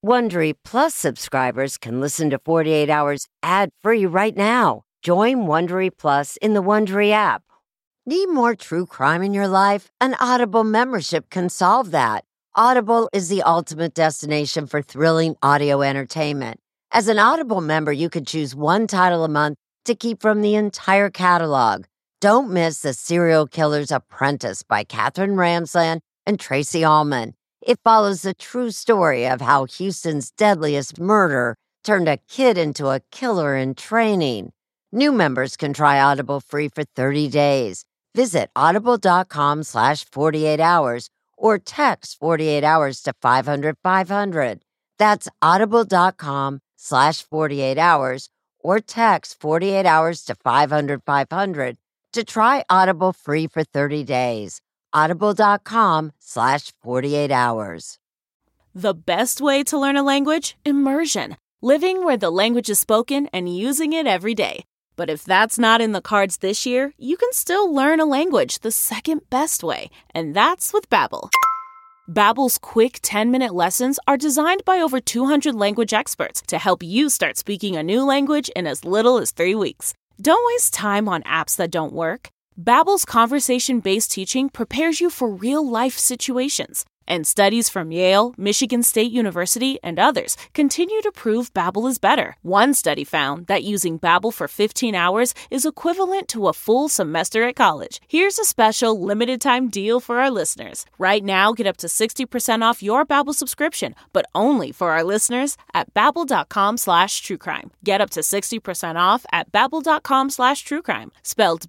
Wondery Plus subscribers can listen to 48 Hours ad-free right now. Join Wondery Plus in the Wondery app. Need more true crime in your life? An Audible membership can solve that. Audible is the ultimate destination for thrilling audio entertainment. As an Audible member, you can choose one title a month to keep from the entire catalog. Don't miss The Serial Killer's Apprentice by Katherine Ramsland and Tracy Ullman. It follows the true story of how Houston's deadliest murder turned a kid into a killer in training. New members can try Audible free for 30 days. Visit audible.com/48 hours or text 48 hours to 500-500. That's audible.com/48 hours or text 48 hours to 500-500 to try Audible free for 30 days. Audible.com/48 hours. The best way to learn a language? Immersion. Living where the language is spoken and using it every day. But if that's not in the cards this year, you can still learn a language the second best way, and that's with Babbel. Babbel's quick 10-minute lessons are designed by over 200 language experts to help you start speaking a new language in as little as 3 weeks. Don't waste time on apps that don't work. Babbel's conversation-based teaching prepares you for real-life situations. And studies from Yale, Michigan State University, and others continue to prove Babbel is better. One study found that using Babbel for 15 hours is equivalent to a full semester at college. Here's a special limited-time deal for our listeners. Right now, get up to 60% off your Babbel subscription, but only for our listeners at Babbel.com/truecrime. Get up to 60% off at Babbel.com/truecrime. Spelled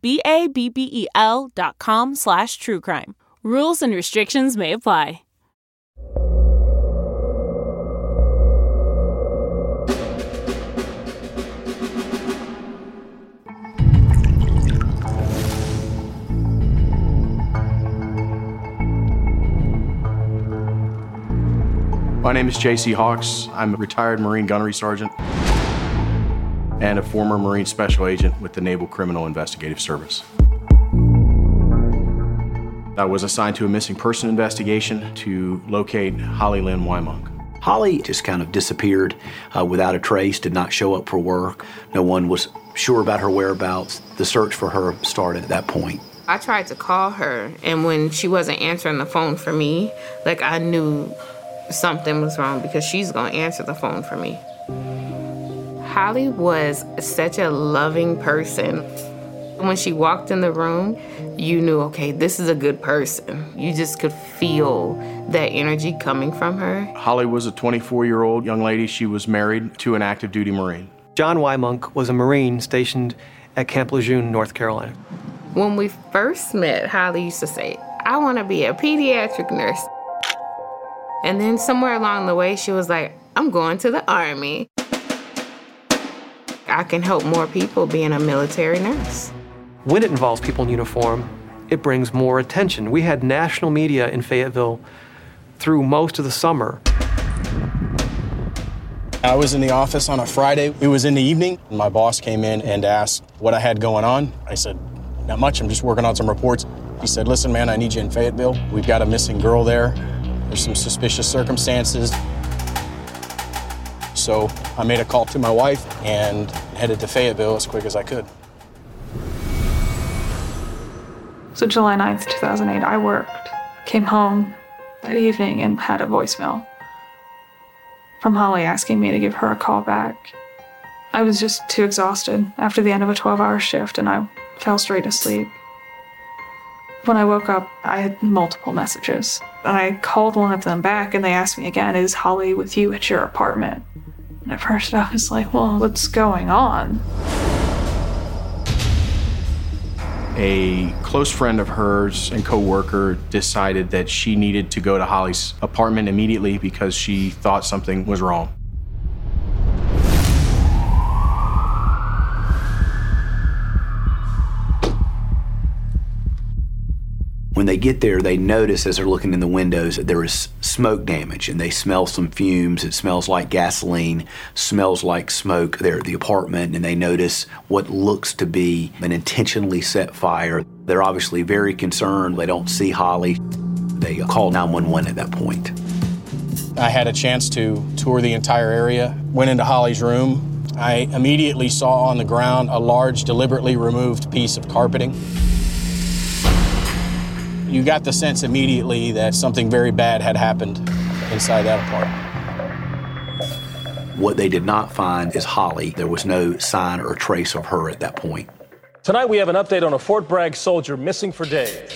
BABBEL.com/truecrime. Rules and restrictions may apply. My name is J.C. Hawks. I'm a retired Marine Gunnery Sergeant and a former Marine Special Agent with the Naval Criminal Investigative Service. I was assigned to a missing person investigation to locate Holly Lynn Wymonk. Holly just kind of disappeared without a trace, did not show up for work. No one was sure about her whereabouts. The search for her started at that point. I tried to call her, and when she wasn't answering the phone for me, like I knew something was wrong because she's gonna answer the phone for me. Holly was such a loving person. When she walked in the room, you knew, okay, this is a good person. You just could feel that energy coming from her. Holly was a 24-year-old young lady. She was married to an active duty Marine. John Wymonk was a Marine stationed at Camp Lejeune, North Carolina. When we first met, Holly used to say, I want to be a pediatric nurse. And then somewhere along the way, she was like, I'm going to the Army. I can help more people being a military nurse. When it involves people in uniform, it brings more attention. We had national media in Fayetteville through most of the summer. I was in the office on a Friday. It was in the evening. My boss came in and asked what I had going on. I said, not much, I'm just working on some reports. He said, listen, man, I need you in Fayetteville. We've got a missing girl there. There's some suspicious circumstances. So I made a call to my wife and headed to Fayetteville as quick as I could. So July 9th, 2008, I worked, came home that evening and had a voicemail from Holly asking me to give her a call back. I was just too exhausted after the end of a 12-hour shift, and I fell straight asleep. When I woke up, I had multiple messages. And I called one of them back, and they asked me again, is Holly with you at your apartment? And at first I was like, well, what's going on? A close friend of hers and co-worker decided that she needed to go to Holly's apartment immediately because she thought something was wrong. When they get there, they notice as they're looking in the windows that there is smoke damage, and they smell some fumes. It smells like gasoline, smells like smoke there at the apartment, and they notice what looks to be an intentionally set fire. They're obviously very concerned. They don't see Holly. They call 911 at that point. I had a chance to tour the entire area, went into Holly's room. I immediately saw on the ground a large, deliberately removed piece of carpeting. You got the sense immediately that something very bad had happened inside that apartment. What they did not find is Holly. There was no sign or trace of her at that point. Tonight we have an update on a Fort Bragg soldier missing for days.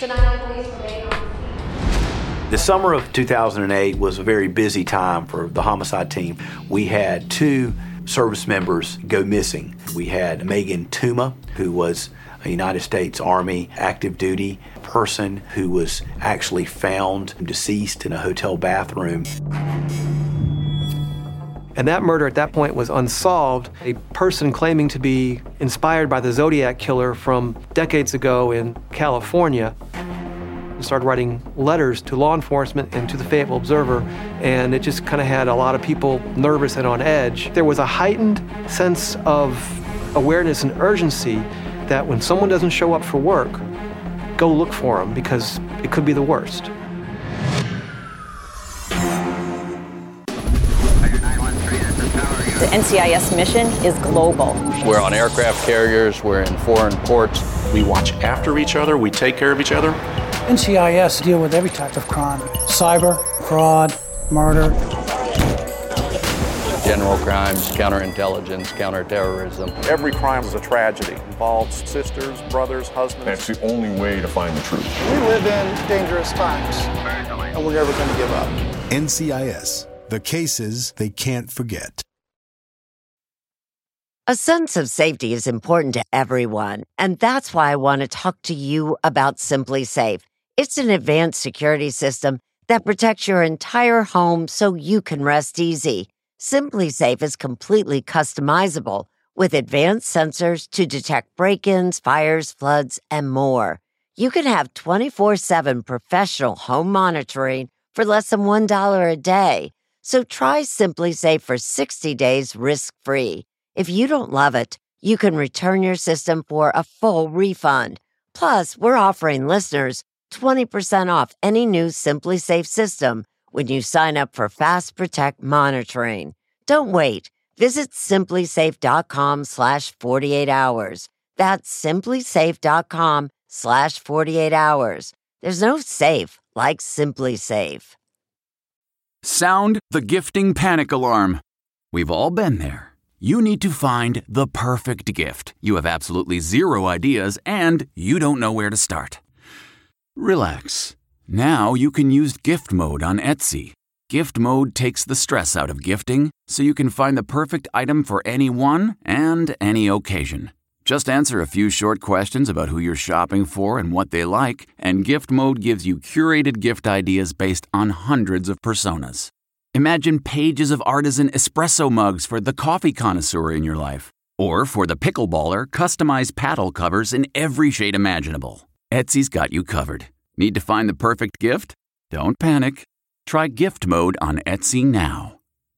The summer of 2008 was a very busy time for the homicide team. We had 2 service members go missing. We had Megan Tuma, who was a United States Army active duty person who was actually found deceased in a hotel bathroom. And that murder at that point was unsolved. A person claiming to be inspired by the Zodiac killer from decades ago in California started writing letters to law enforcement and to the Fayetteville Observer, and it just kind of had a lot of people nervous and on edge. There was a heightened sense of awareness and urgency that when someone doesn't show up for work, go look for them because it could be the worst. The NCIS mission is global. We're on aircraft carriers, we're in foreign ports. We watch after each other, we take care of each other. NCIS deal with every type of crime: cyber, fraud, murder. General crimes, counterintelligence, counterterrorism. Every crime is a tragedy. Involves sisters, brothers, husbands. That's the only way to find the truth. We live in dangerous times, and we're never going to give up. NCIS, the cases they can't forget. A sense of safety is important to everyone, and that's why I want to talk to you about SimpliSafe. It's an advanced security system that protects your entire home so you can rest easy. SimpliSafe is completely customizable with advanced sensors to detect break-ins, fires, floods, and more. You can have 24/7 professional home monitoring for less than $1 a day. So try SimpliSafe for 60 days risk-free. If you don't love it, you can return your system for a full refund. Plus, we're offering listeners 20% off any new SimpliSafe system when you sign up for Fast Protect monitoring. Don't wait. Visit SimpliSafe.com/48 hours. That's SimpliSafe.com/48 hours. There's no safe like SimpliSafe. Sound the gifting panic alarm. We've all been there. You need to find the perfect gift. You have absolutely zero ideas and you don't know where to start. Relax. Now you can use gift mode on Etsy. Gift mode takes the stress out of gifting so you can find the perfect item for anyone and any occasion. Just answer a few short questions about who you're shopping for and what they like, and gift mode gives you curated gift ideas based on hundreds of personas. Imagine pages of artisan espresso mugs for the coffee connoisseur in your life. Or for the pickleballer, customized paddle covers in every shade imaginable. Etsy's got you covered. Need to find the perfect gift? Don't panic. Try gift mode on Etsy now.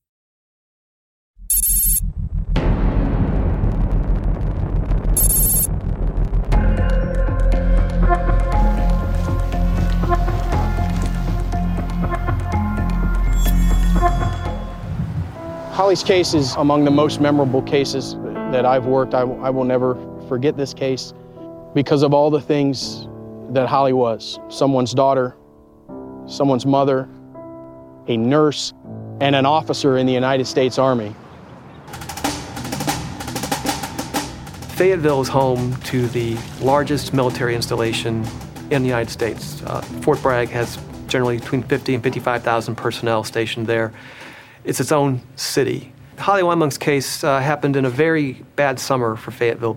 Holly's case is among the most memorable cases that I've worked. I will never forget this case because of all the things that Holly was. Someone's daughter, someone's mother, a nurse, and an officer in the United States Army. Fayetteville is home to the largest military installation in the United States. Fort Bragg has generally between 50 and 55,000 personnel stationed there. It's its own city. Holly Wymonk's case happened in a very bad summer for Fayetteville.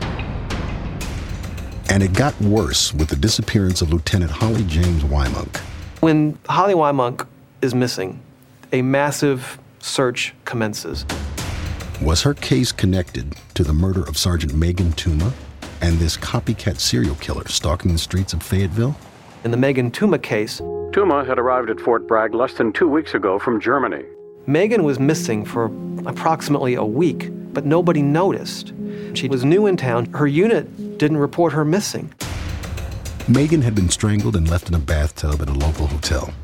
And it got worse with the disappearance of Lieutenant Holly James Wymonk. When Holly Wymonk is missing, a massive search commences. Was her case connected to the murder of Sergeant Megan Tuma and this copycat serial killer stalking the streets of Fayetteville? In the Megan Tuma case, Tuma had arrived at Fort Bragg less than 2 weeks ago from Germany. Megan was missing for approximately a week, but nobody noticed. She was new in town. Her unit didn't report her missing. Megan had been strangled and left in a bathtub at a local hotel.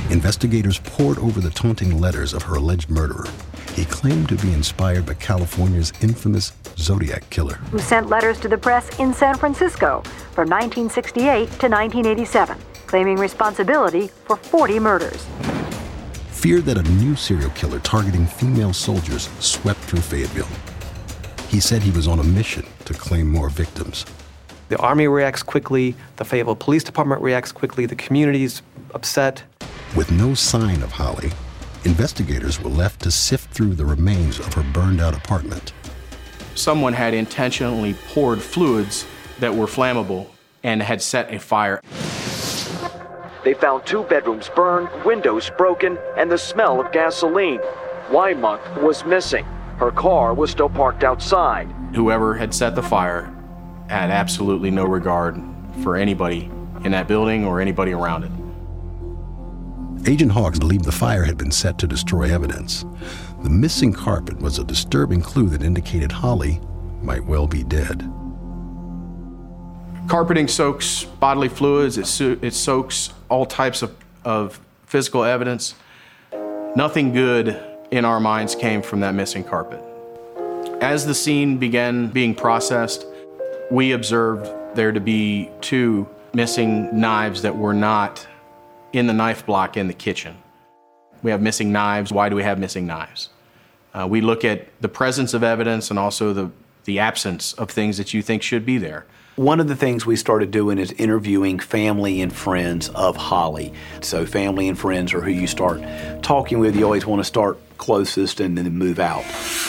Investigators pored over the taunting letters of her alleged murderer. He claimed to be inspired by California's infamous Zodiac killer, who sent letters to the press in San Francisco from 1968 to 1987, claiming responsibility for 40 murders. Feared that a new serial killer targeting female soldiers swept through Fayetteville. He said he was on a mission to claim more victims. The Army reacts quickly, the Fayetteville Police Department reacts quickly, the community's upset. With no sign of Holly, investigators were left to sift through the remains of her burned-out apartment. Someone had intentionally poured fluids that were flammable and had set a fire. They found 2 bedrooms burned, windows broken, and the smell of gasoline. Wymonk was missing. Her car was still parked outside. Whoever had set the fire had absolutely no regard for anybody in that building or anybody around it. Agent Hawks believed the fire had been set to destroy evidence. The missing carpet was a disturbing clue that indicated Holly might well be dead. Carpeting soaks bodily fluids, it soaks all types of physical evidence. Nothing good in our minds came from that missing carpet. As the scene began being processed, we observed there to be 2 missing knives that were not in the knife block in the kitchen. We have missing knives. Why do we have missing knives? We look at the presence of evidence and also the absence of things that you think should be there. One of the things we started doing is interviewing family and friends of Holly. So family and friends are who you start talking with. You always want to start closest and then move out.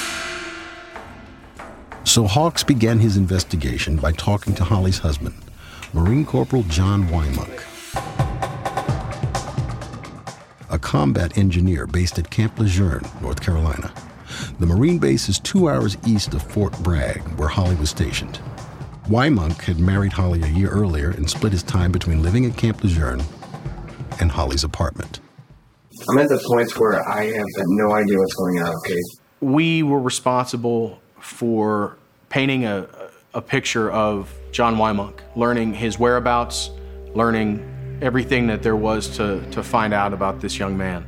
So Hawks began his investigation by talking to Holly's husband, Marine Corporal John Wymonk, a combat engineer based at Camp Lejeune, North Carolina. The Marine base is 2 hours east of Fort Bragg, where Holly was stationed. Wymonk had married Holly a year earlier and split his time between living at Camp Lejeune and Holly's apartment. I'm at the point where I have no idea what's going on, okay? We were responsible for painting a picture of John Wymonk, learning his whereabouts, learning everything that there was to find out about this young man.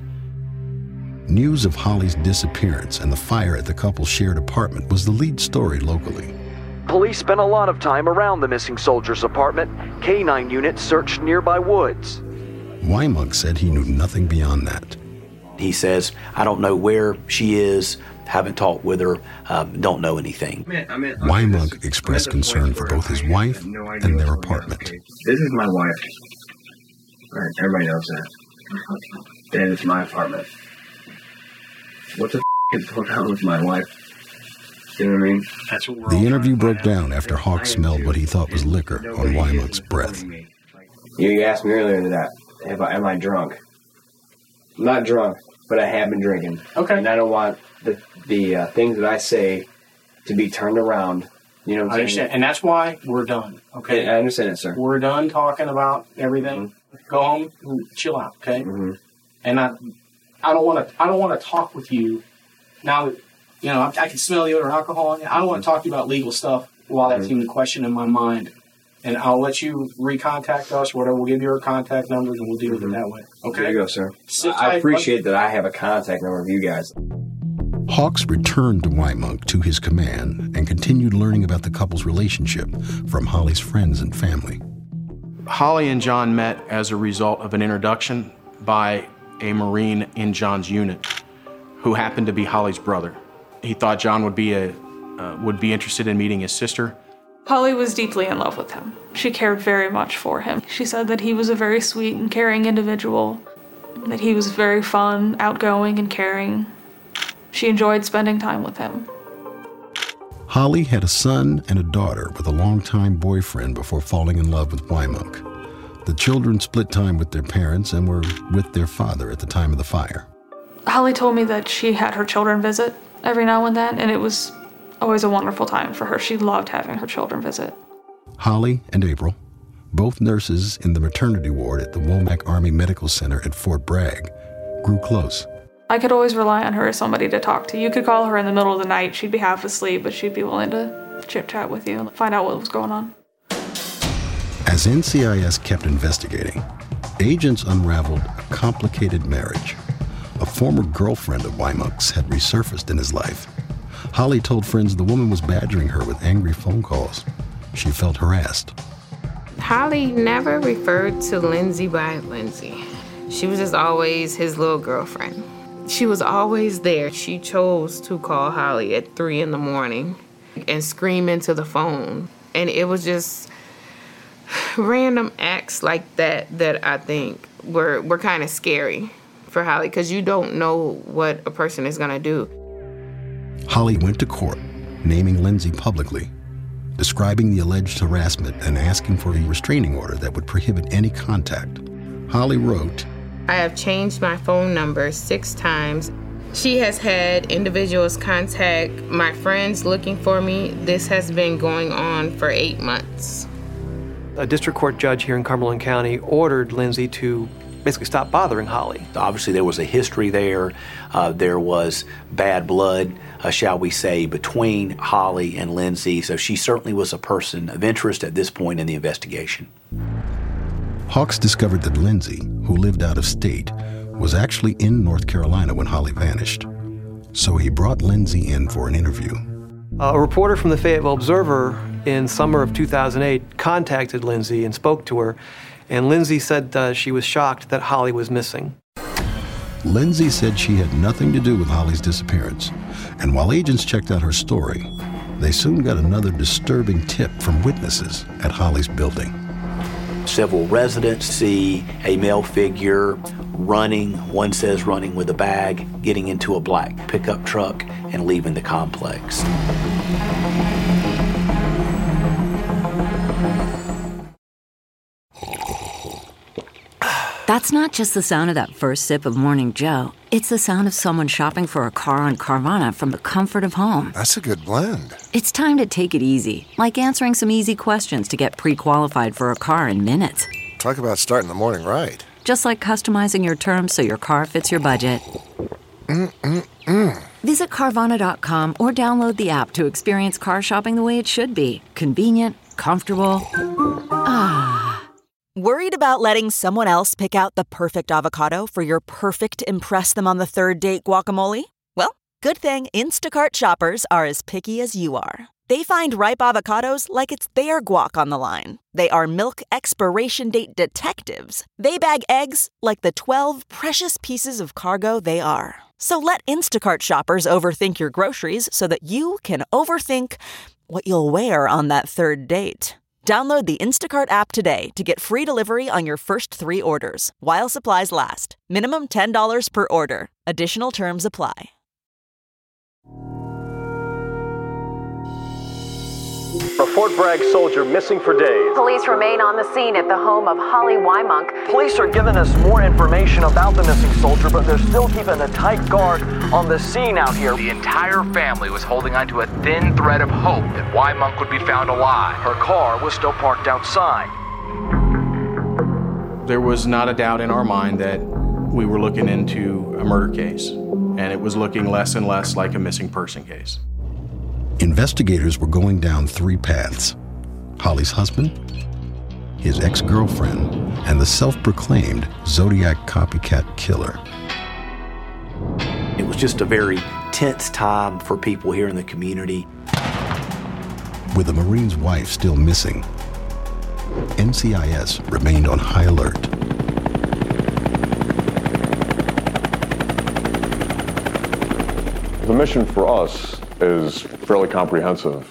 News of Holly's disappearance and the fire at the couple's shared apartment was the lead story locally. Police spent a lot of time around the missing soldier's apartment. K-9 units searched nearby woods. Wymonk said he knew nothing beyond that. He says, I don't know where she is, haven't talked with her, don't know anything. Wymonk expressed concern for both his wife and their apartment. This is my wife. All right, everybody knows that. And it's my apartment. What the is going on with my wife? You know what I mean? That's what the interview broke down after Hawks smelled what he thought was liquor on Wymonk's breath. You asked me earlier that, am I drunk? I'm not drunk, but I have been drinking. Okay. And I don't want the things that I say to be turned around. You know what I'm saying? I understand. And that's why we're done, okay? Yeah, I understand it, sir. We're done talking about everything. Mm-hmm. Go home and chill out, okay? Mm-hmm. And I don't want to talk with you now that, you know, I can smell the odor of alcohol. I don't want to talk to you about legal stuff while that's even a question in my mind. And I'll let you recontact us, whatever. We'll give you our contact numbers, and we'll deal with it that way. Okay? There you go, sir. I appreciate that I have a contact number of you guys. Hawks returned to Wymonk to his command and continued learning about the couple's relationship from Holly's friends and family. Holly and John met as a result of an introduction by a Marine in John's unit who happened to be Holly's brother. He thought John would be interested in meeting his sister. Holly was deeply in love with him. She cared very much for him. She said that he was a very sweet and caring individual, that he was very fun, outgoing, and caring. She enjoyed spending time with him. Holly had a son and a daughter with a longtime boyfriend before falling in love with Wymonk. The children split time with their parents and were with their father at the time of the fire. Holly told me that she had her children visit every now and then, and it was always a wonderful time for her. She loved having her children visit. Holly and April, both nurses in the maternity ward at the Womack Army Medical Center at Fort Bragg, grew close. I could always rely on her as somebody to talk to. You could call her in the middle of the night. She'd be half asleep, but she'd be willing to chit-chat with you and find out what was going on. As NCIS kept investigating, Agents unraveled a complicated marriage. A former girlfriend of Wymonk's had resurfaced in his life. Holly told friends the woman was badgering her with angry phone calls. She felt harassed. Holly never referred to Lindsay by Lindsay. She was just always his little girlfriend. She was always there. She chose to call Holly at 3 a.m. and scream into the phone. And it was just random acts like that I think were kind of scary for Holly, because you don't know what a person is going to do. Holly went to court, naming Lindsay publicly, describing the alleged harassment and asking for a restraining order that would prohibit any contact. Holly wrote, I have changed my phone number 6 times. She has had individuals contact my friends looking for me. This has been going on for 8 months. A district court judge here in Cumberland County ordered Lindsay to basically stop bothering Holly. Obviously, there was a history there. There was bad blood, shall we say, between Holly and Lindsay. So she certainly was a person of interest at this point in the investigation. Hawks discovered that Lindsay, who lived out of state, was actually in North Carolina when Holly vanished. So he brought Lindsay in for an interview. A reporter from the Fayetteville Observer in summer of 2008 contacted Lindsay and spoke to her, and Lindsay said she was shocked that Holly was missing. Lindsay said she had nothing to do with Holly's disappearance, and while agents checked out her story, they soon got another disturbing tip from witnesses at Holly's building. Several residents see a male figure running, one says running with a bag, getting into a black pickup truck and leaving the complex. That's not just the sound of that first sip of Morning Joe. It's the sound of someone shopping for a car on Carvana from the comfort of home. That's a good blend. It's time to take it easy, like answering some easy questions to get pre-qualified for a car in minutes. Talk about starting the morning right. Just like customizing your terms so your car fits your budget. Visit Carvana.com or download the app to experience car shopping the way it should be. Convenient, comfortable. Worried about letting someone else pick out the perfect avocado for your perfect impress-them-on-the-third-date guacamole? Well, good thing Instacart shoppers are as picky as you are. They find ripe avocados like it's their guac on the line. They are milk expiration date detectives. They bag eggs like the 12 precious pieces of cargo they are. So let Instacart shoppers overthink your groceries so that you can overthink what you'll wear on that third date. Download the Instacart app today to get free delivery on your first 3 orders, while supplies last. Minimum $10 per order. Additional terms apply. A Fort Bragg soldier missing for days. Police remain on the scene at the home of Holly Wymonk. Police are giving us more information about the missing soldier, but they're still keeping a tight guard on the scene out here. The entire family was holding onto a thin thread of hope that Wymonk would be found alive. Her car was still parked outside. There was not a doubt in our mind that we were looking into a murder case, and it was looking less and less like a missing person case. Investigators were going down 3 paths: Holly's husband, his ex-girlfriend, and the self-proclaimed Zodiac copycat killer. It was just a very tense time for people here in the community. With the Marine's wife still missing, NCIS remained on high alert. The mission for us is fairly comprehensive.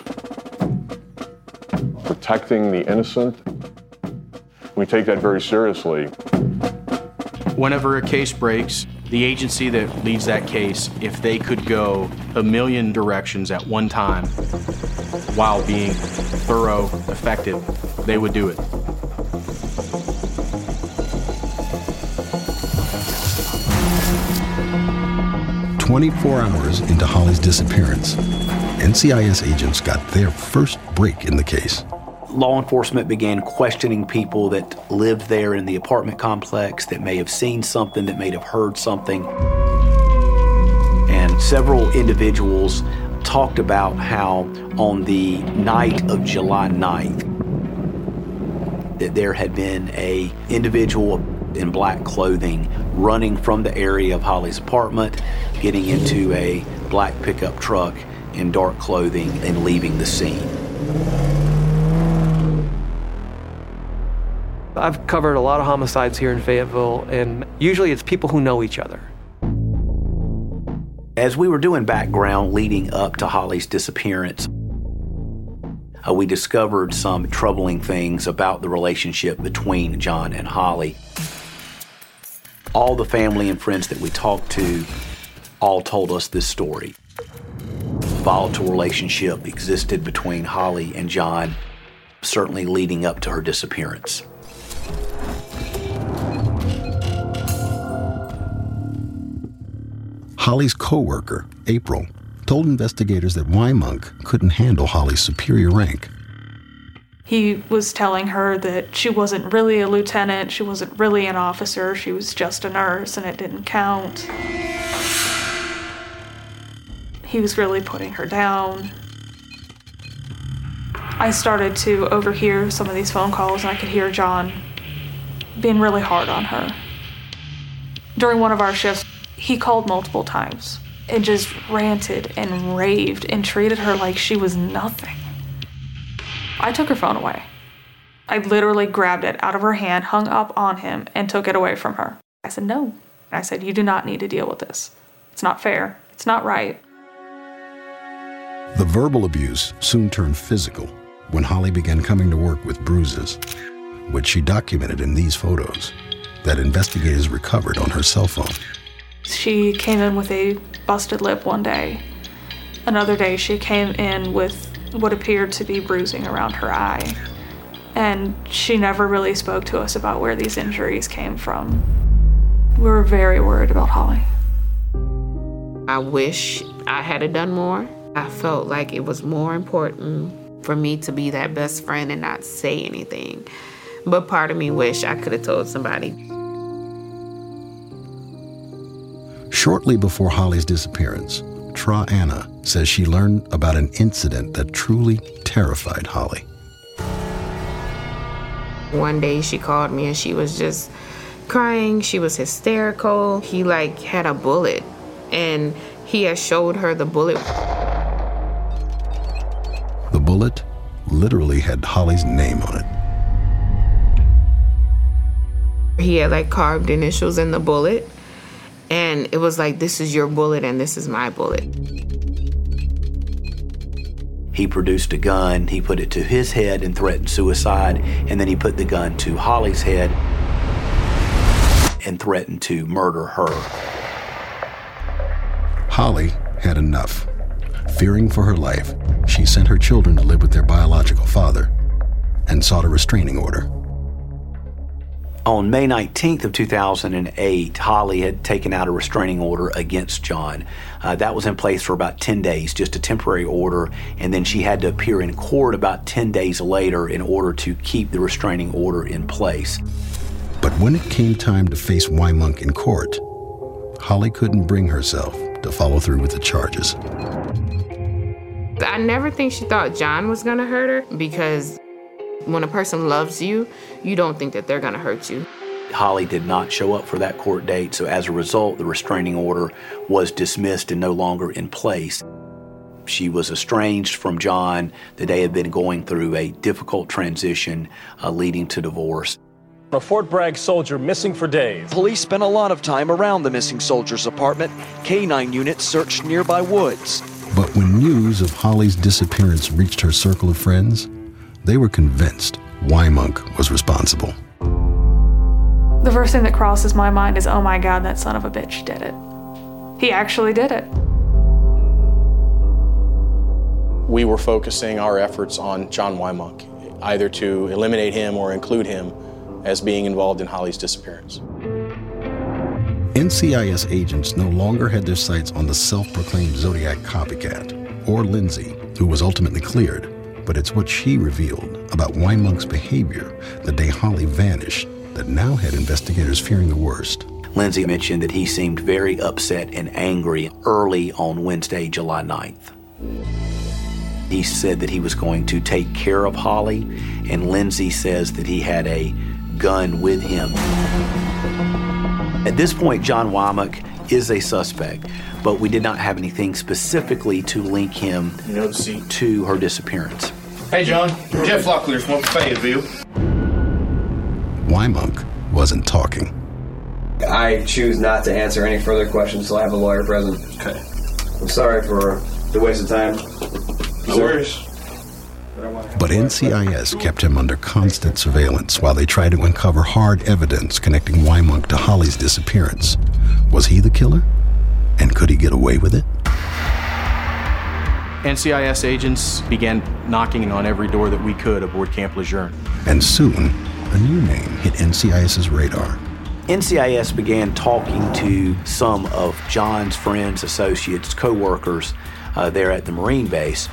Protecting the innocent, we take that very seriously. Whenever a case breaks, the agency that leads that case, if they could go a million directions at one time while being thorough, effective, they would do it. "24 hours into Holly's disappearance, NCIS agents got their first break in the case. Law enforcement began questioning people that lived there in the apartment complex, that may have seen something, that may have heard something. And several individuals talked about how on the night of July 9th, that there had been an individual in black clothing, running from the area of Holly's apartment, getting into a black pickup truck in dark clothing, and leaving the scene. I've covered a lot of homicides here in Fayetteville, and usually it's people who know each other. As we were doing background leading up to Holly's disappearance, we discovered some troubling things about the relationship between John and Holly. All the family and friends that we talked to all told us this story. A volatile relationship existed between Holly and John, certainly leading up to her disappearance. Holly's co-worker, April, told investigators that Wymonk couldn't handle Holly's superior rank. He was telling her that she wasn't really a lieutenant, she wasn't really an officer, she was just a nurse and it didn't count. He was really putting her down. I started to overhear some of these phone calls and I could hear John being really hard on her. During one of our shifts, he called multiple times and just ranted and raved and treated her like she was nothing. I took her phone away. I literally grabbed it out of her hand, hung up on him, and took it away from her. I said, no. And I said, you do not need to deal with this. It's not fair. It's not right. The verbal abuse soon turned physical when Holly began coming to work with bruises, which she documented in these photos that investigators recovered on her cell phone. She came in with a busted lip one day. Another day, she came in with what appeared to be bruising around her eye. And she never really spoke to us about where these injuries came from. We were very worried about Holly. I wish I had done more. I felt like it was more important for me to be that best friend and not say anything. But part of me wished I could have told somebody. Shortly before Holly's disappearance, Tra Anna says she learned about an incident that truly terrified Holly. One day she called me and she was just crying. She was hysterical. He had a bullet and he had showed her the bullet. The bullet literally had Holly's name on it. He had carved initials in the bullet. And it was like, this is your bullet and this is my bullet. He produced a gun, he put it to his head and threatened suicide, and then he put the gun to Holly's head and threatened to murder her. Holly had enough. Fearing for her life, she sent her children to live with their biological father and sought a restraining order. On May 19th of 2008, Holly had taken out a restraining order against John. That was in place for about 10 days, just a temporary order, and then she had to appear in court about 10 days later in order to keep the restraining order in place. But when it came time to face Wymonk in court, Holly couldn't bring herself to follow through with the charges. I never think she thought John was gonna hurt her, because when a person loves you, you don't think that they're gonna hurt you. Holly did not show up for that court date, so as a result, the restraining order was dismissed and no longer in place. She was estranged from John. They had been going through a difficult transition leading to divorce. A Fort Bragg soldier missing for days. Police spent a lot of time around the missing soldier's apartment. K-9 units searched nearby woods. But when news of Holly's disappearance reached her circle of friends, they were convinced Wymonk was responsible. The first thing that crosses my mind is, oh my God, that son of a bitch did it. He actually did it. We were focusing our efforts on John Wymonk, either to eliminate him or include him as being involved in Holly's disappearance. NCIS agents no longer had their sights on the self-proclaimed Zodiac copycat, or Lindsay, who was ultimately cleared. But it's what she revealed about Wymonk's behavior the day Holly vanished that now had investigators fearing the worst. Lindsay mentioned that he seemed very upset and angry early on Wednesday, July 9th. He said that he was going to take care of Holly, and Lindsay says that he had a gun with him. At this point, John Wymock is a suspect, but we did not have anything specifically to link him to her disappearance. Hey, John. Jeff Locklear from Fayetteville. Wymock wasn't talking. I choose not to answer any further questions until I have a lawyer present. Okay. I'm sorry for the waste of time. No worries. But NCIS kept him under constant surveillance while they tried to uncover hard evidence connecting Wymock to Holly's disappearance. Was he the killer? And could he get away with it? NCIS agents began knocking on every door that we could aboard Camp Lejeune. And soon, a new name hit NCIS's radar. NCIS began talking to some of John's friends, associates, co-workers there at the Marine base.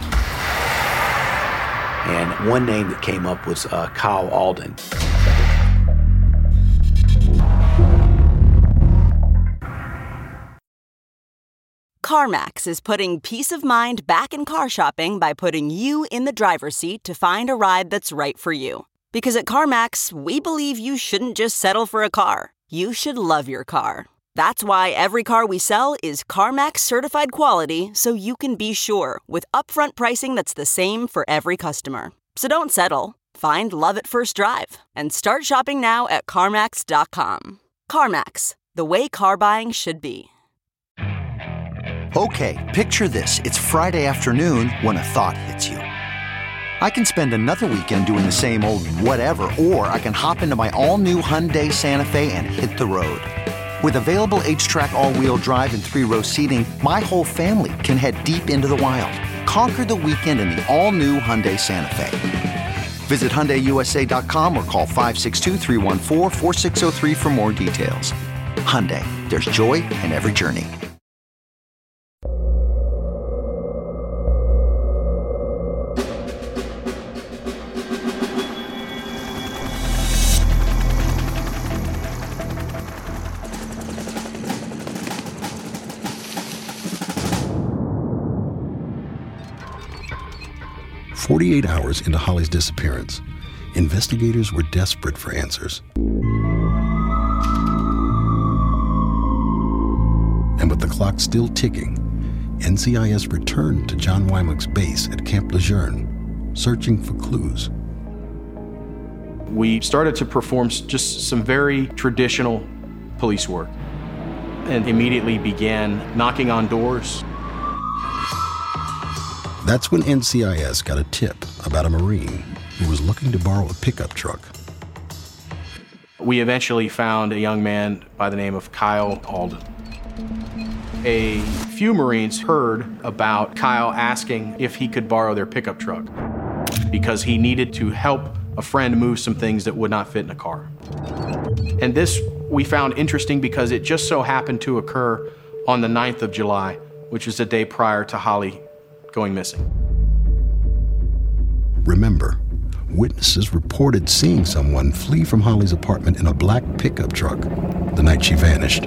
And one name that came up was Kyle Alden. CarMax is putting peace of mind back in car shopping by putting you in the driver's seat to find a ride that's right for you. Because at CarMax, we believe you shouldn't just settle for a car. You should love your car. That's why every car we sell is CarMax certified quality, so you can be sure with upfront pricing that's the same for every customer. So don't settle. Find love at first drive and start shopping now at CarMax.com. CarMax, the way car buying should be. Okay, picture this. It's Friday afternoon when a thought hits you. I can spend another weekend doing the same old whatever, or I can hop into my all-new Hyundai Santa Fe and hit the road. With available H-Track all-wheel drive and 3-row seating, my whole family can head deep into the wild. Conquer the weekend in the all-new Hyundai Santa Fe. Visit HyundaiUSA.com or call 562-314-4603 for more details. Hyundai, there's joy in every journey. "48 hours into Holly's disappearance, investigators were desperate for answers. And with the clock still ticking, NCIS returned to John Wymock's base at Camp Lejeune, searching for clues. We started to perform just some very traditional police work and immediately began knocking on doors. That's when NCIS got a tip about a Marine who was looking to borrow a pickup truck. We eventually found a young man by the name of Kyle Alden. A few Marines heard about Kyle asking if he could borrow their pickup truck because he needed to help a friend move some things that would not fit in a car. And this we found interesting because it just so happened to occur on the 9th of July, which was the day prior to Holly going missing. Remember, witnesses reported seeing someone flee from Holly's apartment in a black pickup truck the night she vanished.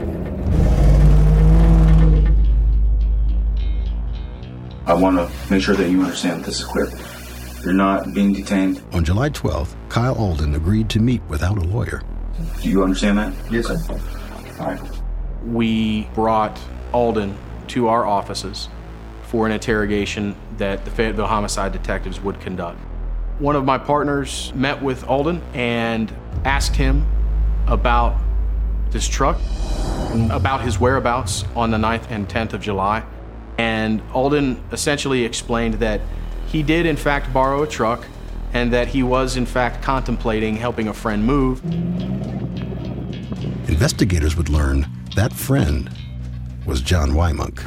I want to make sure that you understand that this is clear. You're not being detained. On July 12th, Kyle Alden agreed to meet without a lawyer. Do you understand that? Yes, sir. All right. We brought Alden to our offices for an interrogation that the Fayetteville homicide detectives would conduct. One of my partners met with Alden and asked him about this truck, about his whereabouts on the 9th and 10th of July. And Alden essentially explained that he did in fact borrow a truck and that he was in fact contemplating helping a friend move. Investigators would learn that friend was John Wymock.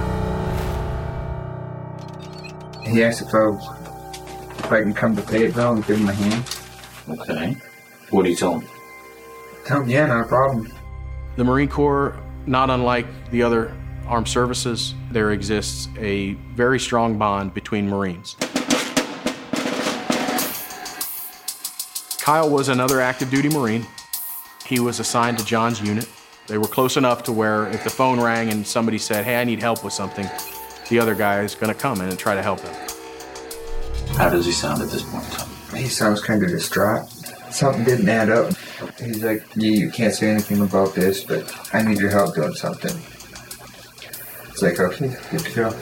He asked if I can come to Fayetteville and give him a hand. Okay. What do you tell him? Tell him, yeah, not a problem. The Marine Corps, not unlike the other armed services, there exists a very strong bond between Marines. Kyle was another active duty Marine. He was assigned to John's unit. They were close enough to where if the phone rang and somebody said, "Hey, I need help with something," the other guy is going to come in and try to help him. How does he sound at this point in time? He sounds kind of distraught. Something didn't add up. He's like, you can't say anything about this, but I need your help doing something. It's like, okay, good to go.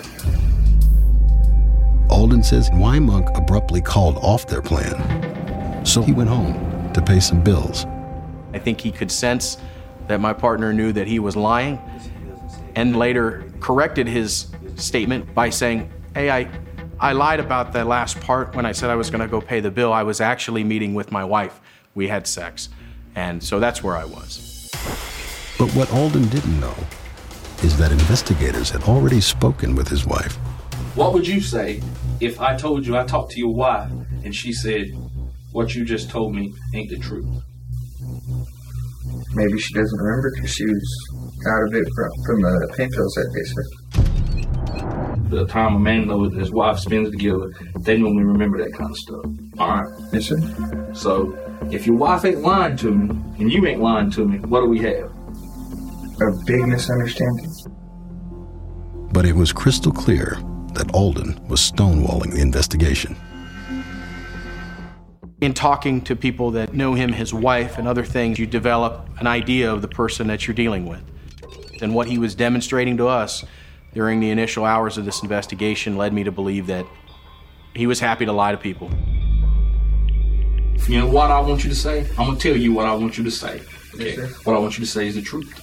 Alden says Y Monk abruptly called off their plan, so he went home to pay some bills. I think he could sense that my partner knew that he was lying, and later corrected his statement by saying, hey, I lied about that last part when I said I was gonna go pay the bill. I was actually meeting with my wife. We had sex. And so that's where I was. But what Alden didn't know is that investigators had already spoken with his wife. What would you say if I told you I talked to your wife and she said, what you just told me ain't the truth? Maybe she doesn't remember because she was out of it from the pain pills that they said. The time a man knows his wife spends together, they normally remember that kind of stuff. All right? Yes, sir. So, if your wife ain't lying to me, and you ain't lying to me, what do we have? A big misunderstanding. But it was crystal clear that Alden was stonewalling the investigation. In talking to people that know him, his wife, and other things, you develop an idea of the person that you're dealing with. And what he was demonstrating to us during the initial hours of this investigation led me to believe that he was happy to lie to people. You know what I want you to say? I'm going to tell you what I want you to say. Okay? What I want you to say is the truth.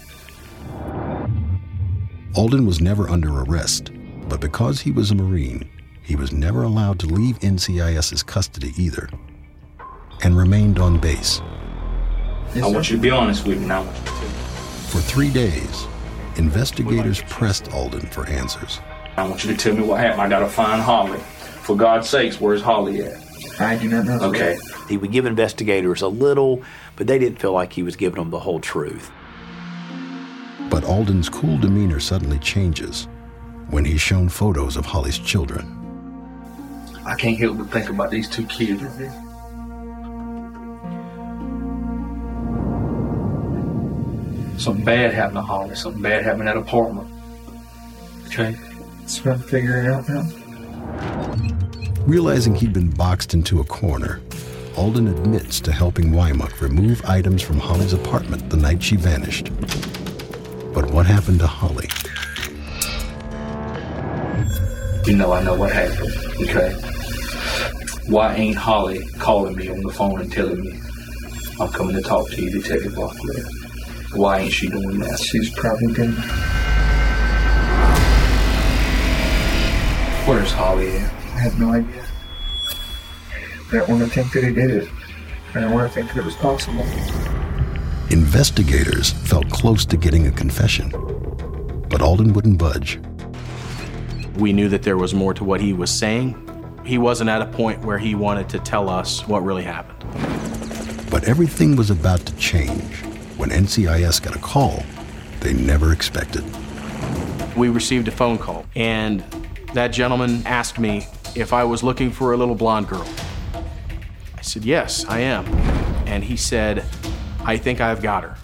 Alden was never under arrest, but because he was a Marine, he was never allowed to leave NCIS's custody either, and remained on base. I want you to be honest with me now. For 3 days, investigators pressed Alden for answers. I want you to tell me what happened. I got to find Holly. For God's sakes, where's Holly at? I do not know. Okay. He would give investigators a little, but they didn't feel like he was giving them the whole truth. But Alden's cool demeanor suddenly changes when he's shown photos of Holly's children. I can't help but think about these two kids. Something bad happened to Holly. Something bad happened in that apartment. Okay? That's what I'm figuring out now. Realizing he'd been boxed into a corner, Alden admits to helping Y Monk remove items from Holly's apartment the night she vanished. But what happened to Holly? You know I know what happened, okay? Why ain't Holly calling me on the phone and telling me I'm coming to talk to you, Detective Barclay? Why ain't she doing that? She's probably been... Where's Holly at? I have no idea. I don't want to think that he did it. I don't want to think that it was possible. Investigators felt close to getting a confession, but Alden wouldn't budge. We knew that there was more to what he was saying. He wasn't at a point where he wanted to tell us what really happened. But everything was about to change when NCIS got a call they never expected. We received a phone call, and that gentleman asked me if I was looking for a little blonde girl. I said, yes, I am. And he said, I think I've got her.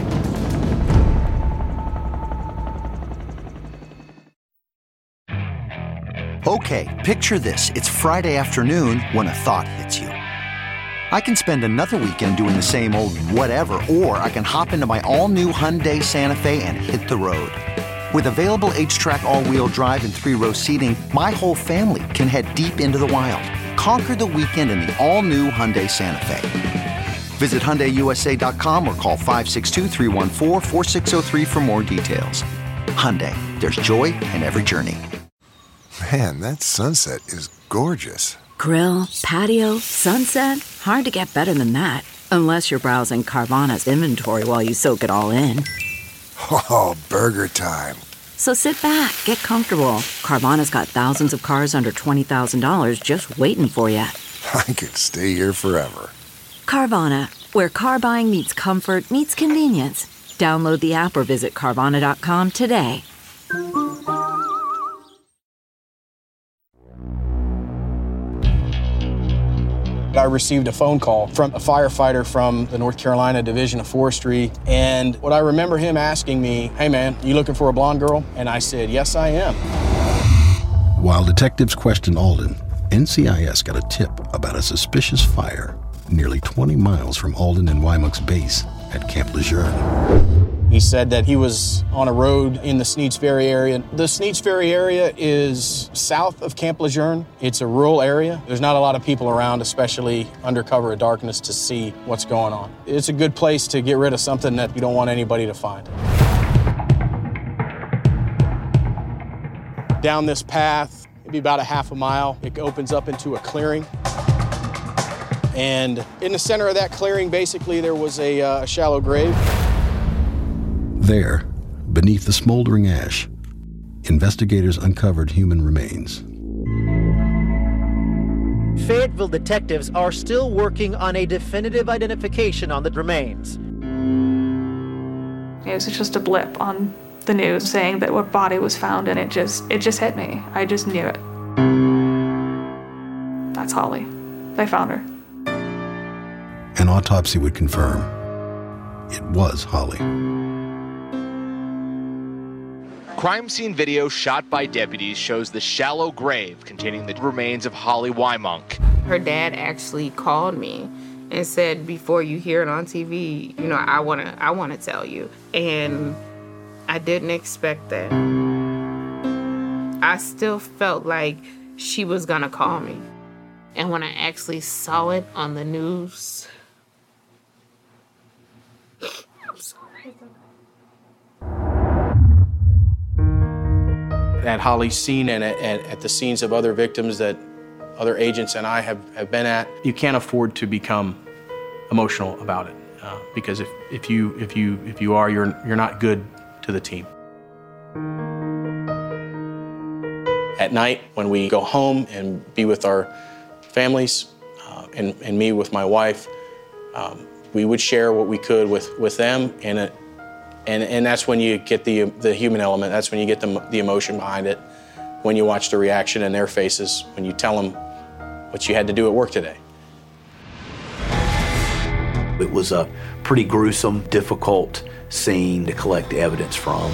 Okay, picture this. It's Friday afternoon when a thought hits you. I can spend another weekend doing the same old whatever, or I can hop into my all-new Hyundai Santa Fe and hit the road. With available H-Track all-wheel drive and 3-row seating, my whole family can head deep into the wild. Conquer the weekend in the all-new Hyundai Santa Fe. Visit HyundaiUSA.com or call 562-314-4603 for more details. Hyundai, there's joy in every journey. Man, that sunset is gorgeous. Grill, patio, sunset. Hard to get better than that. Unless you're browsing Carvana's inventory while you soak it all in. Oh, burger time. So sit back, get comfortable. Carvana's got thousands of cars under $20,000 just waiting for you. I could stay here forever. Carvana, where car buying meets comfort, meets convenience. Download the app or visit Carvana.com today. I received a phone call from a firefighter from the North Carolina Division of Forestry, and what I remember him asking me, hey man, you looking for a blonde girl? And I said, yes, I am. While detectives questioned Alden, NCIS got a tip about a suspicious fire nearly 20 miles from Alden and Wymonk's base at Camp Lejeune. He said that he was on a road in the Sneads Ferry area. The Sneads Ferry area is south of Camp Lejeune. It's a rural area. There's not a lot of people around, especially under cover of darkness, to see what's going on. It's a good place to get rid of something that you don't want anybody to find. Down this path, maybe about a half a mile, it opens up into a clearing. And in the center of that clearing, basically, there was a shallow grave. There, beneath the smoldering ash, investigators uncovered human remains. Fayetteville detectives are still working on a definitive identification on the remains. It was just a blip on the news saying that what body was found, and it just hit me. I just knew it. That's Holly. They found her. An autopsy would confirm it was Holly. Crime scene video shot by deputies shows the shallow grave containing the remains of Holly Wymonk. Her dad actually called me and said, before you hear it on TV, you know, I wanna tell you. And I didn't expect that. I still felt like she was gonna call me. And when I actually saw it on the news, I'm sorry. At Holly's scene and at the scenes of other victims that other agents and I have been at, you can't afford to become emotional about it because if you are, you're not good to the team. At night, when we go home and be with our families and me with my wife, we would share what we could with them, and that's when you get the human element. That's when you get the emotion behind it, when you watch the reaction in their faces, when you tell them what you had to do at work today. It was a pretty gruesome, difficult scene to collect evidence from.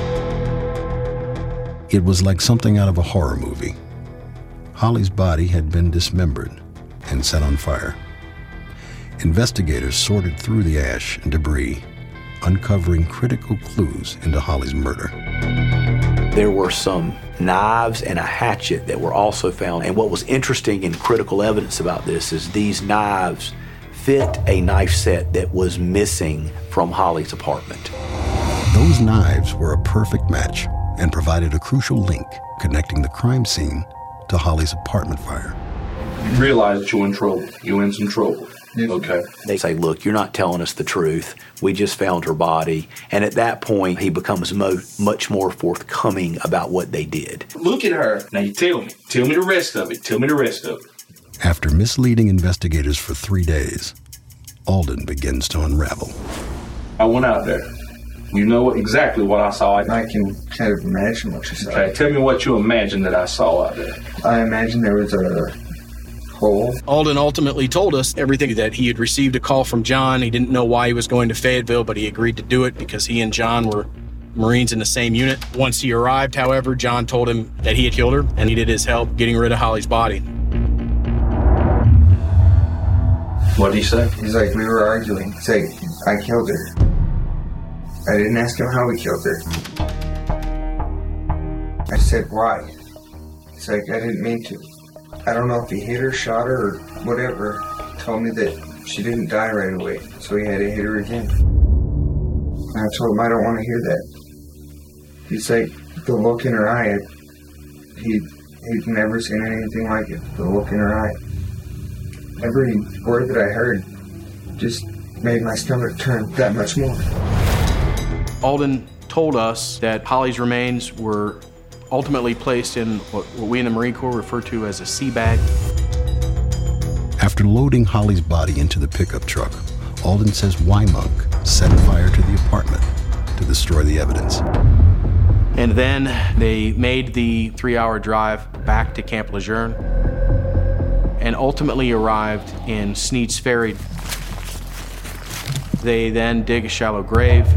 It was like something out of a horror movie. Holly's body had been dismembered and set on fire. Investigators sorted through the ash and debris, uncovering critical clues into Holly's murder. There were some knives and a hatchet that were also found. And what was interesting and critical evidence about this is these knives fit a knife set that was missing from Holly's apartment. Those knives were a perfect match and provided a crucial link connecting the crime scene to Holly's apartment fire. You realize that you're in trouble. You're in some trouble. Okay. They say, look, you're not telling us the truth. We just found her body. And at that point, he becomes much more forthcoming about what they did. Look at her. Now you tell me. Tell me the rest of it. Tell me the rest of it. After misleading investigators for 3 days, Alden begins to unravel. I went out there. You know exactly what I saw. I can kind of imagine what you saw. Okay, tell me what you imagine that I saw out there. I imagine there was a hole. Alden ultimately told us everything, that he had received a call from John. He didn't know why he was going to Fayetteville, but he agreed to do it because he and John were Marines in the same unit. Once he arrived, however, John told him that he had killed her and needed his help getting rid of Holly's body. What did he say? He's like, we were arguing. He's like, I killed her. I didn't ask him how he killed her. I said, why? He's like, I didn't mean to. I don't know if he hit her, shot her, or whatever. He told me that she didn't die right away, so he had to hit her again. And I told him I don't want to hear that. He's like, the look in her eye, he'd never seen anything like it. The look in her eye. Every word that I heard just made my stomach turn that much more. Alden told us that Holly's remains were ultimately placed in what we in the Marine Corps refer to as a sea bag. After loading Holly's body into the pickup truck, Alden says Wymonk set fire to the apartment to destroy the evidence. And then they made the 3-hour drive back to Camp Lejeune and ultimately arrived in Sneads Ferry. They then dig a shallow grave.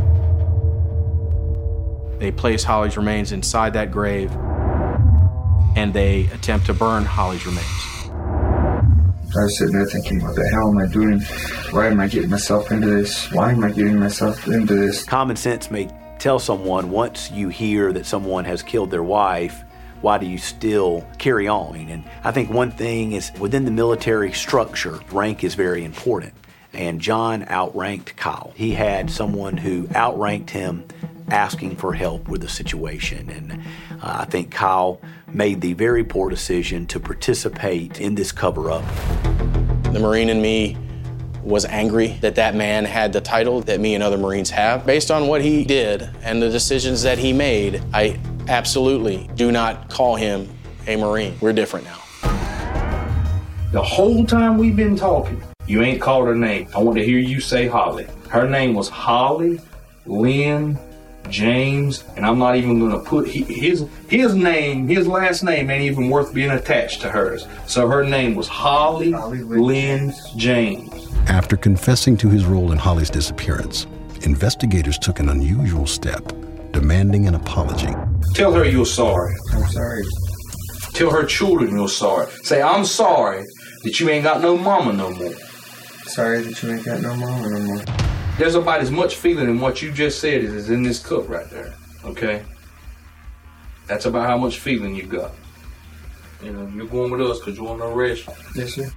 They place Holly's remains inside that grave, and they attempt to burn Holly's remains. I was sitting there thinking, what the hell am I doing? Why am I getting myself into this? Why am I getting myself into this? Common sense may tell someone, once you hear that someone has killed their wife, why do you still carry on? And I think one thing is, within the military structure, rank is very important. And John outranked Kyle. He had someone who outranked him asking for help with the situation. And I think Kyle made the very poor decision to participate in this cover-up. The Marine in me was angry that that man had the title that me and other Marines have. Based on what he did and the decisions that he made, I absolutely do not call him a Marine. We're different now. The whole time we've been talking, you ain't called her name. I want to hear you say Holly. Her name was Holly Lynn James, and I'm not even going to put his name, his last name ain't even worth being attached to hers. So her name was Holly Lynn James. After confessing to his role in Holly's disappearance, investigators took an unusual step, demanding an apology. Tell her you're sorry. I'm sorry. Tell her children you're sorry. Say, I'm sorry that you ain't got no mama no more. Sorry that you ain't got no mama no more. There's about as much feeling in what you just said as is in this cup right there, okay? That's about how much feeling you got. You know, you're going with us because you want to arrest. Yes, sir.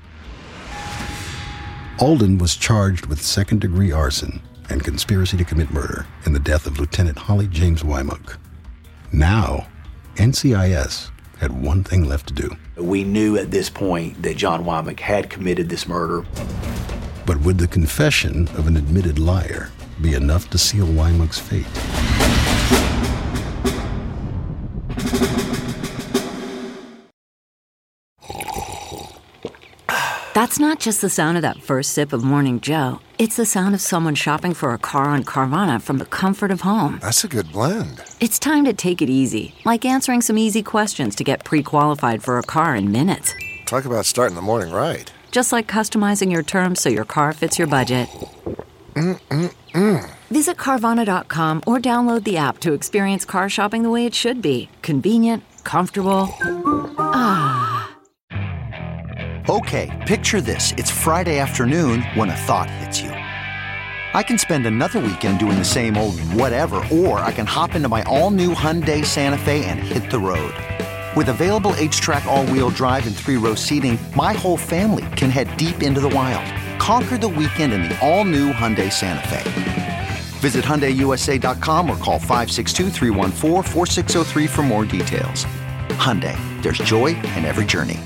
Alden was charged with second-degree arson and conspiracy to commit murder in the death of Lieutenant Holly James Wymook. Now, NCIS had one thing left to do. We knew at this point that John Wymook had committed this murder. But would the confession of an admitted liar be enough to seal Wymook's fate? That's not just the sound of that first sip of Morning Joe. It's the sound of someone shopping for a car on Carvana from the comfort of home. That's a good blend. It's time to take it easy, like answering some easy questions to get pre-qualified for a car in minutes. Talk about starting the morning right. Just like customizing your terms so your car fits your budget. Visit Carvana.com or download the app to experience car shopping the way it should be. Convenient, comfortable. Ah. Okay, picture this. It's Friday afternoon when a thought hits you. I can spend another weekend doing the same old whatever, or I can hop into my all-new Hyundai Santa Fe and hit the road. With available H-Track all-wheel drive and 3-row seating, my whole family can head deep into the wild. Conquer the weekend in the all-new Hyundai Santa Fe. Visit HyundaiUSA.com or call 562-314-4603 for more details. Hyundai, there's joy in every journey.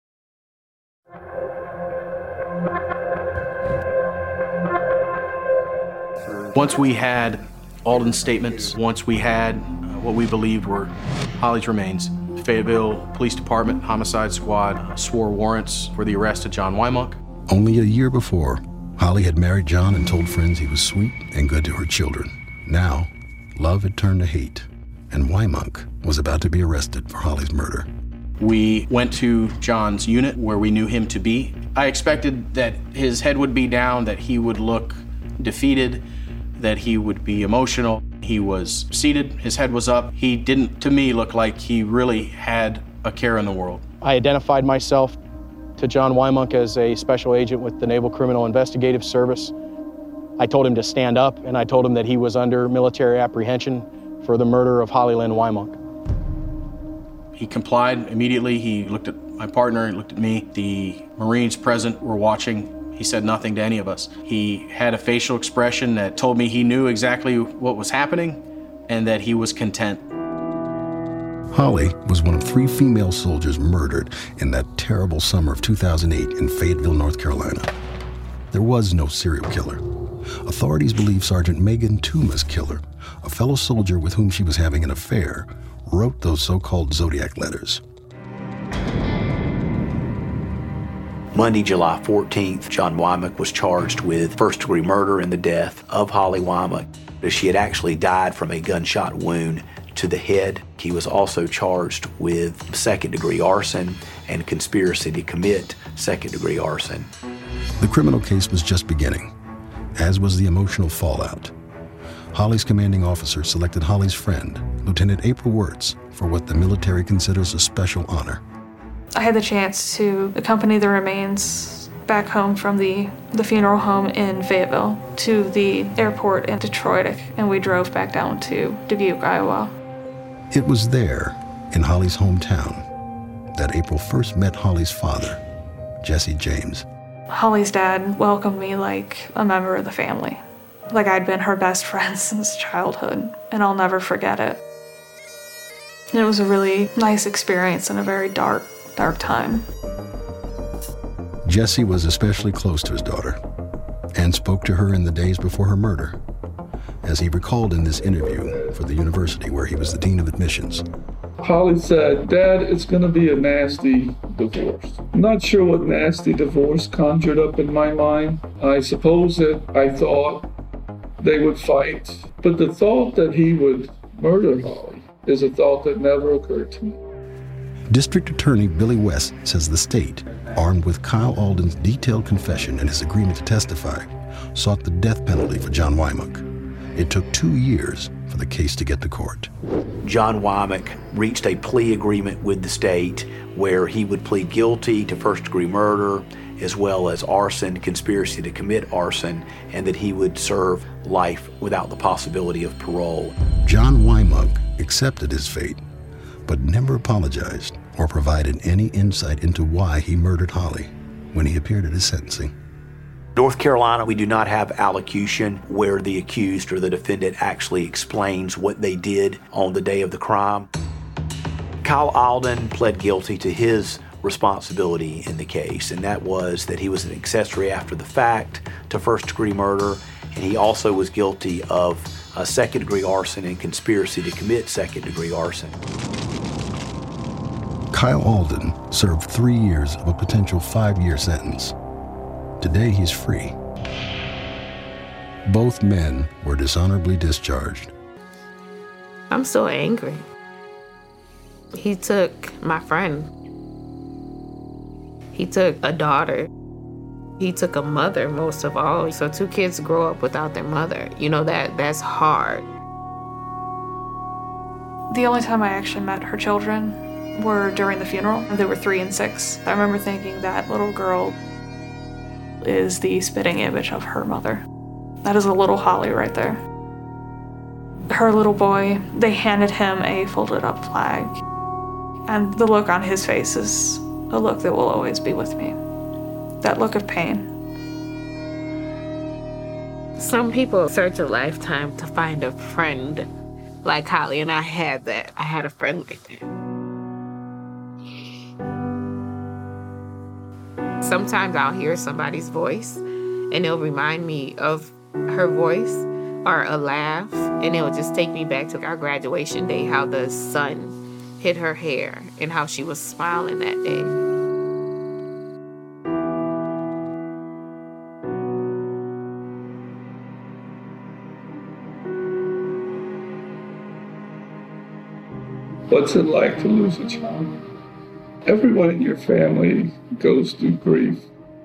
Once we had Alden's statements, once we had what we believed were Holly's remains, Fayetteville Police Department Homicide Squad swore warrants for the arrest of John Wymook. Only a year before, Holly had married John and told friends he was sweet and good to her children. Now, love had turned to hate, and Wymook was about to be arrested for Holly's murder. We went to John's unit where we knew him to be. I expected that his head would be down, that he would look defeated, that he would be emotional. He was seated, his head was up. He didn't, to me, look like he really had a care in the world. I identified myself to John Wymook as a special agent with the Naval Criminal Investigative Service. I told him to stand up, and I told him that he was under military apprehension for the murder of Holly Lynn Wymook. He complied immediately. He looked at my partner, he looked at me. The Marines present were watching. He said nothing to any of us. He had a facial expression that told me he knew exactly what was happening and that he was content. Holly was one of 3 female soldiers murdered in that terrible summer of 2008 in Fayetteville, North Carolina. There was no serial killer. Authorities believe Sergeant Megan Tooma's killer, a fellow soldier with whom she was having an affair, wrote those so-called Zodiac letters. Monday, July 14th, John Wymook was charged with first-degree murder in the death of Holly Wymook. She had actually died from a gunshot wound to the head. He was also charged with second-degree arson and conspiracy to commit second-degree arson. The criminal case was just beginning, as was the emotional fallout. Holly's commanding officer selected Holly's friend, Lieutenant April Wirtz, for what the military considers a special honor. I had the chance to accompany the remains back home from the funeral home in Fayetteville to the airport in Detroit, and we drove back down to Dubuque, Iowa. It was there, in Holly's hometown, that April first met Holly's father, Jesse James. Holly's dad welcomed me like a member of the family, like I'd been her best friend since childhood, and I'll never forget it. And it was a really nice experience in a very dark time. Jesse was especially close to his daughter and spoke to her in the days before her murder, as he recalled in this interview for the university where he was the dean of admissions. Holly said, "Dad, it's going to be a nasty divorce." I'm not sure what nasty divorce conjured up in my mind. I suppose that I thought they would fight, but the thought that he would murder Holly is a thought that never occurred to me. District Attorney Billy West says the state, armed with Kyle Alden's detailed confession and his agreement to testify, sought the death penalty for John Wymock. It took 2 years for the case to get to court. John Wymock reached a plea agreement with the state where he would plead guilty to first-degree murder as well as arson, conspiracy to commit arson, and that he would serve life without the possibility of parole. John Wymock accepted his fate, but never apologized or provided any insight into why he murdered Holly when he appeared at his sentencing. North Carolina, we do not have allocution where the accused or the defendant actually explains what they did on the day of the crime. Kyle Alden pled guilty to his responsibility in the case, and that was that he was an accessory after the fact to first-degree murder, and he also was guilty of second-degree arson and conspiracy to commit second-degree arson. Kyle Alden served 3 years of a potential 5-year sentence. Today, he's free. Both men were dishonorably discharged. I'm so angry. He took my friend. He took a daughter. He took a mother, most of all. So 2 kids grow up without their mother. You know, that's hard. The only time I actually met her children were during the funeral. They were 3 and 6. I remember thinking that little girl is the spitting image of her mother. That is a little Holly right there. Her little boy, they handed him a folded up flag. And the look on his face is a look that will always be with me. That look of pain. Some people search a lifetime to find a friend like Holly, and I had that. I had a friend like that. Sometimes I'll hear somebody's voice, and it'll remind me of her voice or a laugh, and it'll just take me back to our graduation day, how the sun hit her hair and how she was smiling that day. What's it like to lose a child? Everyone in your family goes through grief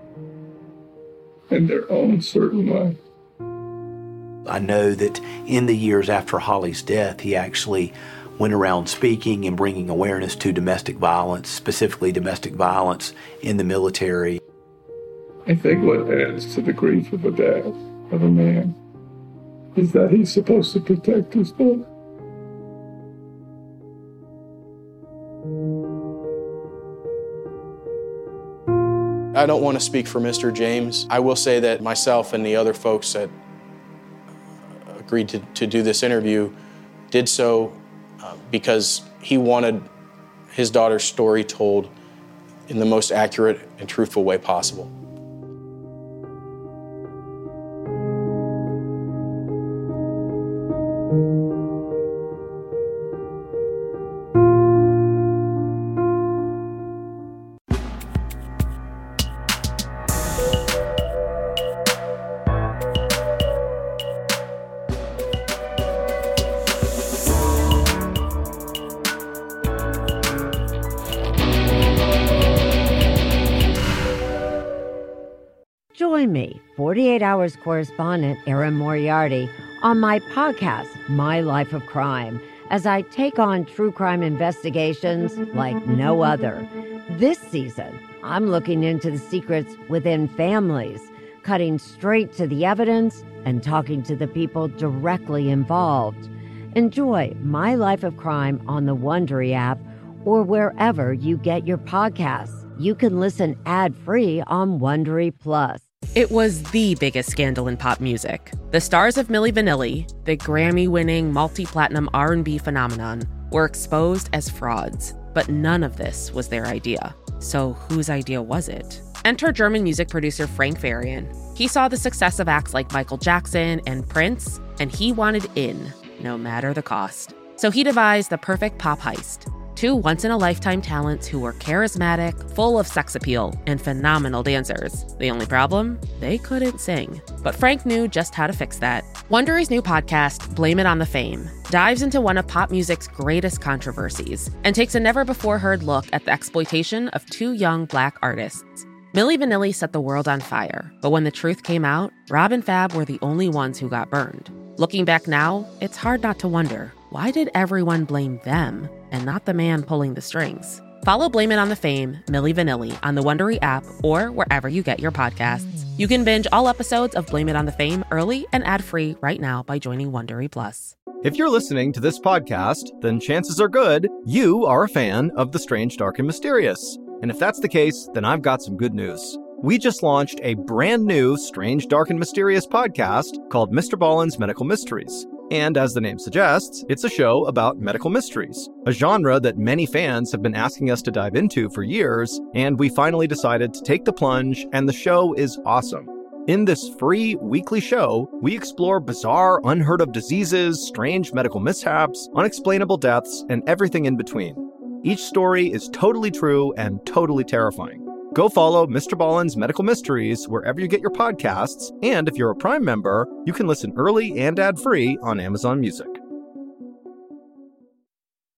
in their own certain way. I know that in the years after Holly's death, he actually went around speaking and bringing awareness to domestic violence, specifically domestic violence in the military. I think what adds to the grief of a dad, of a man, is that he's supposed to protect his daughter. I don't want to speak for Mr. James. I will say that myself and the other folks that agreed to do this interview did so because he wanted his daughter's story told in the most accurate and truthful way possible. Join me, 48 Hours correspondent Erin Moriarty, on my podcast, My Life of Crime, as I take on true crime investigations like no other. This season, I'm looking into the secrets within families, cutting straight to the evidence and talking to the people directly involved. Enjoy My Life of Crime on the Wondery app or wherever you get your podcasts. You can listen ad-free on Wondery Plus. It was the biggest scandal in pop music. The stars of Milli Vanilli, the Grammy-winning multi-platinum R&B phenomenon, were exposed as frauds. But none of this was their idea. So whose idea was it? Enter German music producer Frank Farian. He saw the success of acts like Michael Jackson and Prince, and he wanted in, no matter the cost. So he devised the perfect pop heist. Two once-in-a-lifetime talents who were charismatic, full of sex appeal, and phenomenal dancers. The only problem? They couldn't sing. But Frank knew just how to fix that. Wondery's new podcast, Blame It on the Fame, dives into one of pop music's greatest controversies and takes a never-before-heard look at the exploitation of two young Black artists. Milli Vanilli set the world on fire, but when the truth came out, Rob and Fab were the only ones who got burned. Looking back now, it's hard not to wonder, why did everyone blame them and not the man pulling the strings? Follow Blame It on the Fame, Milli Vanilli, on the Wondery app or wherever you get your podcasts. You can binge all episodes of Blame It on the Fame early and ad-free right now by joining Wondery Plus. If you're listening to this podcast, then chances are good you are a fan of The Strange, Dark, and Mysterious. And if that's the case, then I've got some good news. We just launched a brand new Strange, Dark, and Mysterious podcast called Mr. Ballen's Medical Mysteries. And as the name suggests, it's a show about medical mysteries, a genre that many fans have been asking us to dive into for years, and we finally decided to take the plunge, and the show is awesome. In this free weekly show, we explore bizarre, unheard of diseases, strange medical mishaps, unexplainable deaths, and everything in between. Each story is totally true and totally terrifying. Go follow Mr. Ballen's Medical Mysteries wherever you get your podcasts, and if you're a Prime member, you can listen early and ad-free on Amazon Music.